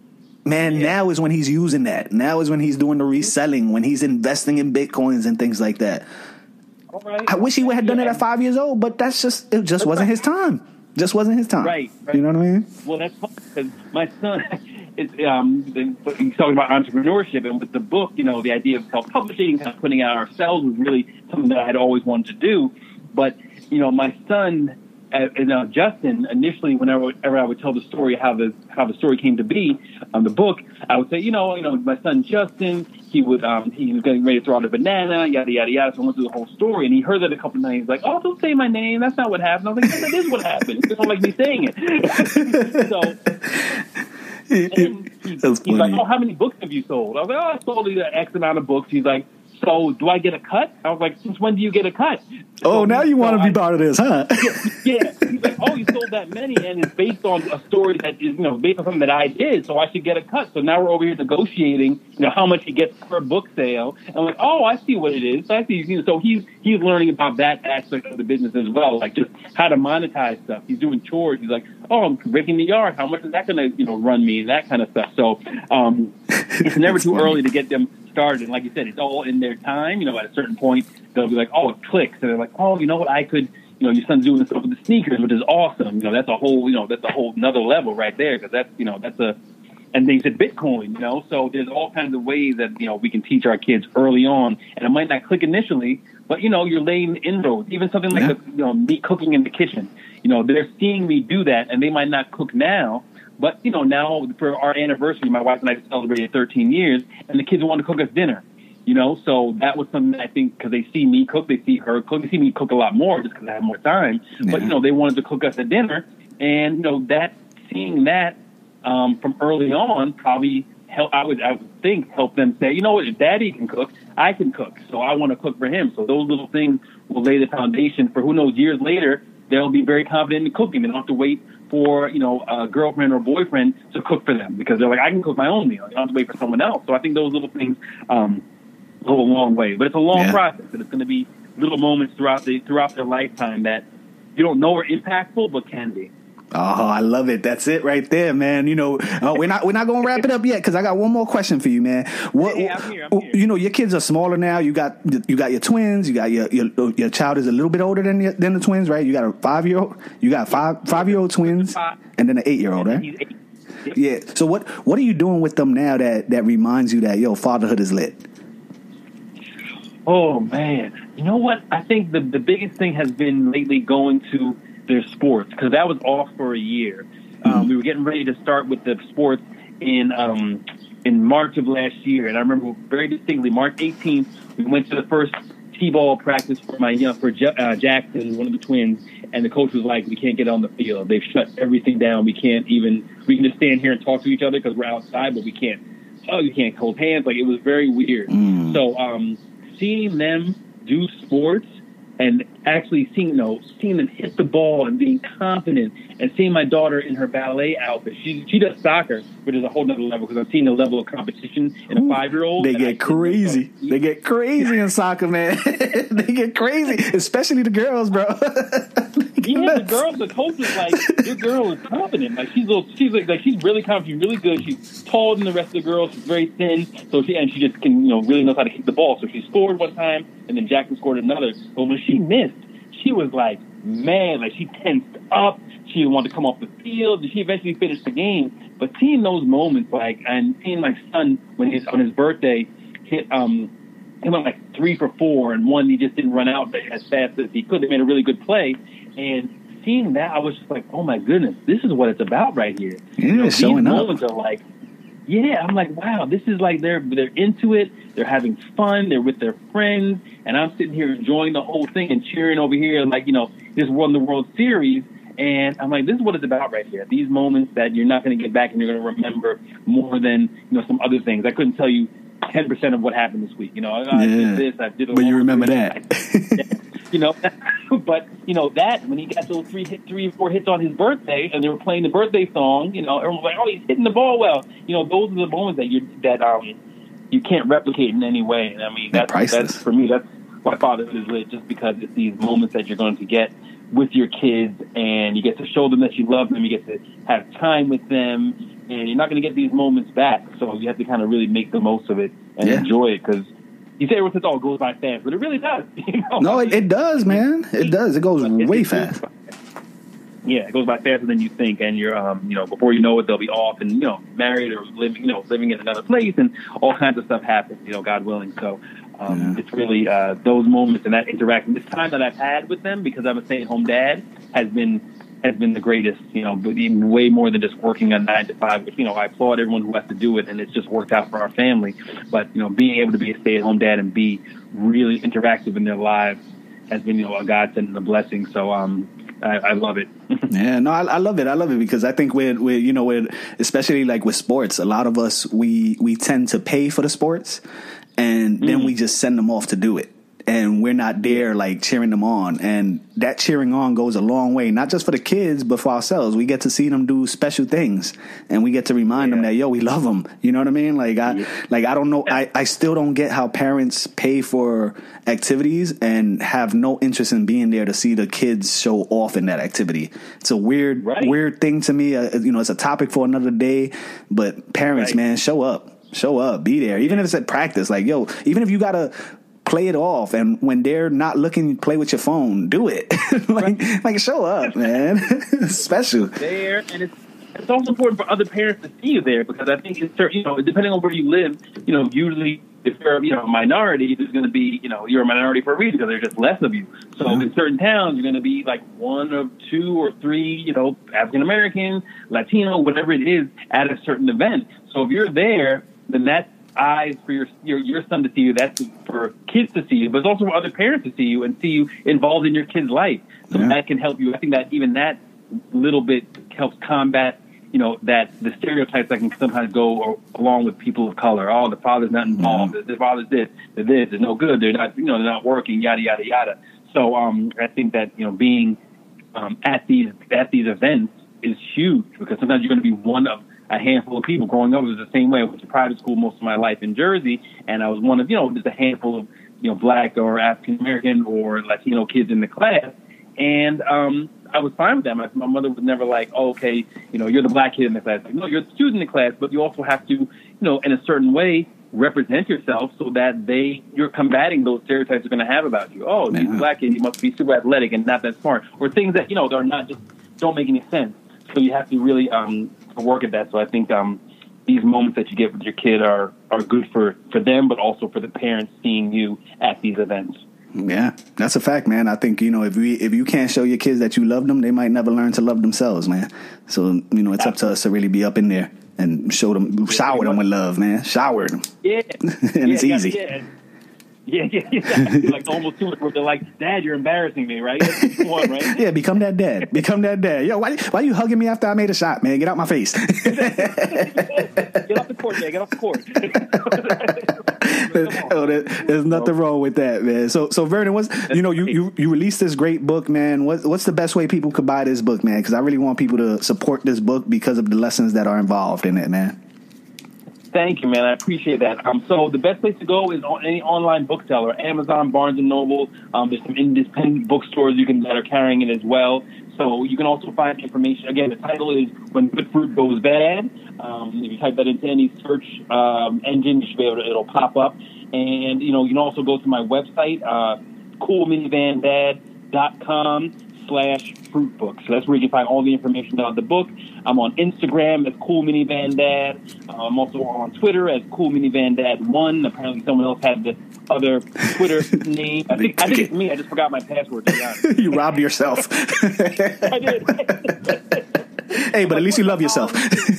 Man, yeah. now is when he's using that. Now is when he's doing the reselling, when he's investing in Bitcoins and things like that. All right. I wish he had done yeah. it at five years old, but that's just, it just that's wasn't right. his time. Just wasn't his time. Right, right. You know what I mean? Well, that's funny, because my son... It's, um, he's talking about entrepreneurship, and with the book, you know, the idea of self-publishing, kind of putting out ourselves, was really something that I had always wanted to do. But, you know, my son, uh, and, uh, Justin, initially, whenever, whenever I would tell the story, how the how the story came to be on the book, I would say, you know, you know, my son Justin, he would um, he was getting ready to throw out a banana, yada yada yada. So I went through the whole story, and he heard that a couple of times. He's like, "Oh, don't say my name. That's not what happened." I was like, "Yes, that is what happened. You just don't like me saying it." So. And he, he's like, oh, how many books have you sold? I was like, oh, I sold X amount of books. He's like, so do I get a cut? I was like, since when do you get a cut? So, oh, now you want to be part of this, huh? Yeah, yeah. He's like, oh, you sold that many, and it's based on a story that is, you know, based on something that I did, so I should get a cut. So now we're over here negotiating, you know, how much he gets per book sale. And I'm like, oh, I see what it is. I see. So he's he's learning about that aspect of the business as well, like just how to monetize stuff. He's doing chores. He's like, oh, I'm raking the yard. How much is that going to, you know, run me? That kind of stuff. So um, it's never too early to get them started. And like you said, it's all in their time. You know, at a certain point, they'll be like, oh, it clicks. And they're like, oh, you know what, I could, you know, your son's doing stuff with the sneakers, which is awesome. You know, that's a whole, you know, that's a whole another level right there, because that's, you know, that's a, and they said Bitcoin, you know, so there's all kinds of ways that, you know, we can teach our kids early on, and it might not click initially, but, you know, you're laying inroads. Even something like, yeah. the, you know, me cooking in the kitchen. You know, they're seeing me do that, and they might not cook now, but, you know, now for our anniversary, my wife and I celebrated thirteen years, and the kids want to cook us dinner. You know, so that was something that I think, because they see me cook, they see her cook, they see me cook a lot more just because I have more time. Yeah. But, you know, they wanted to cook us a dinner. And, you know, that seeing that um, from early on probably help, I would I would think help them say, you know what, if Daddy can cook, I can cook. So I want to cook for him. So those little things will lay the foundation for, who knows, years later, they'll be very confident in cooking. They don't have to wait for, you know, a girlfriend or boyfriend to cook for them, because they're like, I can cook my own meal. I don't have to wait for someone else. So I think those little things um, go a long way. But it's a long yeah. process, and it's going to be little moments throughout the throughout their lifetime that you don't know are impactful, but can be. Oh, I love it. That's it right there, man. You know, uh, we're not we're not gonna wrap it up yet, because I got one more question for you, man. What hey, I'm here, I'm here. You know, your kids are smaller now. You got you got your twins. You got your your, your child is a little bit older than your, than the twins, right? You got a five year old. You got five five year old twins, and then an eight year old, right? He's eight. Yeah. So what what are you doing with them now that, that reminds you that, yo, fatherhood is lit? Oh, man. You know what? I think the, the biggest thing has been lately going to their sports, because that was off for a year. Mm-hmm. Um, we were getting ready to start with the sports in um, in March of last year. And I remember very distinctly, March eighteenth, we went to the first T-ball practice for my young, for J- uh, Jackson, one of the twins. And the coach was like, we can't get on the field. They've shut everything down. We can't even, we can just stand here and talk to each other because we're outside, but we can't, oh, you can't hold hands. Like, it was very weird. Mm. So, um, seeing them do sports and actually seeing, you know, seeing them hit the ball and being confident, and seeing my daughter in her ballet outfit. She she does soccer, which is a whole nother level, because I'm seeing the level of competition in a five-year-old. They get crazy. They get crazy in soccer, man. They get crazy, especially the girls, bro. Yeah, the girls, the coach is like, your girl is confident. Like, she's little, she's like, like, she's really confident. She's really good. She's taller than the rest of the girls. She's very thin. So she, and she just can, you know, really knows how to hit the ball. So she scored one time, and then Jackson scored another. But when she missed, she was like, man, like, she tensed up. She didn't want to come off the field. She eventually finished the game. But seeing those moments, like, and seeing my son, when he's on his birthday, hit, um, he went like three for four, and one he just didn't run out as fast as he could. They made a really good play. And seeing that, I was just like, oh my goodness, this is what it's about right here. Yeah, you know, these showing moments up. are like, yeah, I'm like, wow, this is like they're they're into it. They're having fun. They're with their friends, and I'm sitting here enjoying the whole thing and cheering over here, like, you know, just won the World Series. And I'm like, this is what it's about right here. These moments that you're not going to get back, and you're going to remember more than, you know, some other things. I couldn't tell you ten percent of what happened this week. You know, I, yeah. I did this, I did a But you remember that. You know, but, you know, that, when he got those three hit, three or four hits on his birthday, and they were playing the birthday song, you know, everyone was like, oh, he's hitting the ball well. You know, those are the moments that you that um you can't replicate in any way. And I mean, that's, that's for me, that's why fatherhood is lit, just because it's these moments that you're going to get with your kids, and you get to show them that you love them, you get to have time with them, and you're not going to get these moments back. So you have to kind of really make the most of it and yeah. enjoy it, because you say everyone says, oh, it goes by fast, but it really does. You know? No, it, it does, man. It does. It goes it, way it, fast. Yeah, it goes by faster than you think, and you're, um, you know, before you know it, they'll be off and, you know, married or living, you know, living in another place, and all kinds of stuff happens, you know, God willing. So um, yeah. it's really uh, those moments and that interaction. This time that I've had with them, because I'm a stay-at-home dad, has been has been the greatest, you know, but even way more than just working a nine to five, which, you know, I applaud everyone who has to do it, and it's just worked out for our family. But, you know, being able to be a stay-at-home dad and be really interactive in their lives has been, you know, a godsend and a blessing. So, um, I, I love it. Yeah, no, I, I love it. I love it because I think we're, we're you know, we're, especially like with sports, a lot of us, we, we tend to pay for the sports, and then mm-hmm. we just send them off to do it. And we're not there like cheering them on. And that cheering on goes a long way, not just for the kids, but for ourselves. We get to see them do special things, and we get to remind yeah. them that, yo, we love them. You know what I mean? Like, I, yeah. like, I don't know. I, I still don't get how parents pay for activities and have no interest in being there to see the kids show off in that activity. It's a weird, right. weird thing to me. Uh, you know, it's a topic for another day, but parents, right. man, show up, show up, be there. Even if it's at practice, like, yo, even if you gotta play it off, and when they're not looking, play with your phone. Do it. like, right. like show up, man. Special there, and it's it's also important for other parents to see you there, because I think it's certain, you know, depending on where you live, you know, usually if you're, you know, a minority, there's going to be, you know, you're a minority for a reason, because there's just less of you. So mm-hmm. in certain towns, you're going to be like one of two or three, you know, African American, Latino, whatever it is, at a certain event. So if you're there, then that's eyes for your, your your son to see you. That's for kids to see you, but it's also for other parents to see you and see you involved in your kid's life. So yeah. that can help you. I think that even that little bit helps combat, you know, that the stereotypes that can sometimes go along with people of color. Oh, the father's not involved. Mm-hmm. The father's this, they're this, they're no good. They're not, you know, they're not working. Yada yada yada. So um, I think that, you know, being um, at these at these events is huge, because sometimes you're going to be one of a handful of people. Growing up, it was the same way. I went to private school most of my life in Jersey, and I was one of, you know, just a handful of, you know, black or African American or Latino kids in the class, and um, I was fine with that. My, my mother was never like, oh, okay, you know, you're the black kid in the class. Like, no, you're the student in the class, but you also have to, you know, in a certain way, represent yourself so that they you're combating those stereotypes they're going to have about you. Oh, he's a black kid, he must be super athletic and not that smart, or things that, you know, are not just don't make any sense. So you have to really um, to work at that. So I think um, these moments that you get with your kid are, are good for, for them, but also for the parents seeing you at these events. Yeah, that's a fact, man. I think, you know, if we if you can't show your kids that you love them, they might never learn to love themselves, man. So, you know, it's up to us to really be up in there and show them, shower them with love, man. Shower them. Yeah. and yeah, it's easy. Yeah. Yeah, yeah, yeah. Like almost too much where they're like, Dad, you're embarrassing me, right? That's what you want, right? Yeah, become that dad. Become that dad. Yo, why why you hugging me after I made a shot, man? Get out my face. Get off the court, man. Get off the court. Oh, there, there's nothing wrong with that, man. So, so Vernon, what's you know you, you, you released this great book, man. What, what's the best way people could buy this book, man? Because I really want people to support this book because of the lessons that are involved in it, man. Thank you, man. I appreciate that. Um, so the best place to go is on any online bookseller, Amazon, Barnes and Noble. Um, there's some independent bookstores you can that are carrying it as well. So you can also find information. Again, the title is When Good Fruit Goes Bad. Um, if you type that into any search um, engine, you should be able to, it'll pop up. And, you know, you can also go to my website, uh, cool minivan dad dot com slash fruit book. So that's where you can find all the information about the book. I'm on Instagram as Cool Minivan Dad. Uh, I'm also on Twitter as Cool Minivan Dad one. Apparently someone else had the other Twitter name. I think, I think it's me. I just forgot my password. You robbed yourself. I did. Hey, but at least you love yourself.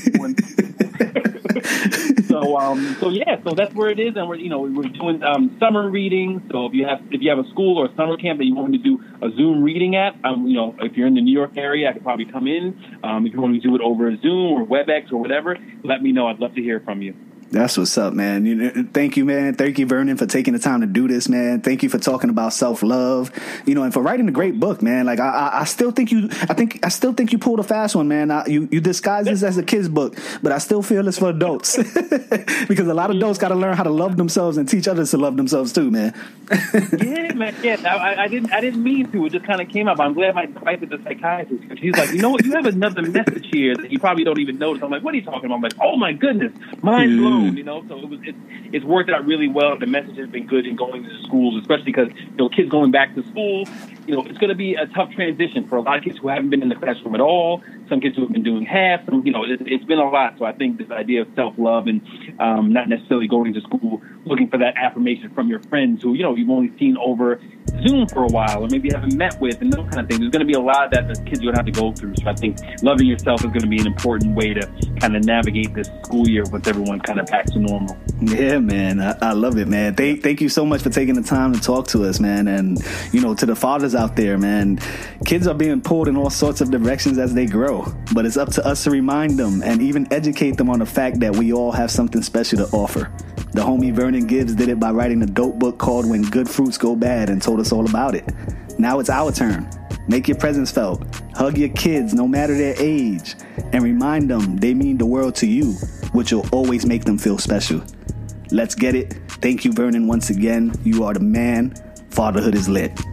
So, um, so yeah, so that's where it is, and we're, you know, we're doing um, summer readings. So if you have, if you have a school or a summer camp that you want me to do a Zoom reading at, um, you know, if you're in the New York area, I could probably come in. Um, if you want me to do it over Zoom or WebEx or whatever, let me know. I'd love to hear from you. That's what's up, man. You know, thank you, man. Thank you, Vernon, for taking the time to do this, man. Thank you for talking about self-love, you know, and for writing a great book, man. Like, I, I, I still think you, I think, I still think you pulled a fast one, man. I, you, you disguise this as a kid's book, but I still feel it's for adults because a lot of adults got to learn how to love themselves and teach others to love themselves too, man. Yeah, man. Yeah, I, I didn't, I didn't mean to. It just kind of came up. I'm glad my wife is a psychiatrist because she's like, you know what? You have another message here that you probably don't even notice. I'm like, what are you talking about? I'm like, oh my goodness, mind blown. You know, so it was. It's, it's worked out really well. The message has been good in going to schools, especially because, you know, kids going back to school, you know, it's going to be a tough transition for a lot of kids who haven't been in the classroom at all. Some kids who have been doing half, some, you know, it, it's been a lot. So I think this idea of self-love and um, not necessarily going to school looking for that affirmation from your friends who, you know, you've only seen over Zoom for a while or maybe you haven't met with and those kind of things. There's going to be a lot of that that kids are going to have to go through. So I think loving yourself is going to be an important way to kind of navigate this school year once everyone kind of back to normal. Yeah, man. I, I love it, man. Thank, thank you so much for taking the time to talk to us, man. And, you know, to the fathers out there, man, kids are being pulled in all sorts of directions as they grow. But it's up to us to remind them and even educate them on the fact that we all have something special to offer. The homie Vernon Gibbs did it by writing a dope book called When Good Fruits Go Bad and told us all about it. Now it's our turn. Make your presence felt. Hug your kids no matter their age. And remind them they mean the world to you, which will always make them feel special. Let's get it. Thank you, Vernon, once again. You are the man. Fatherhood is lit.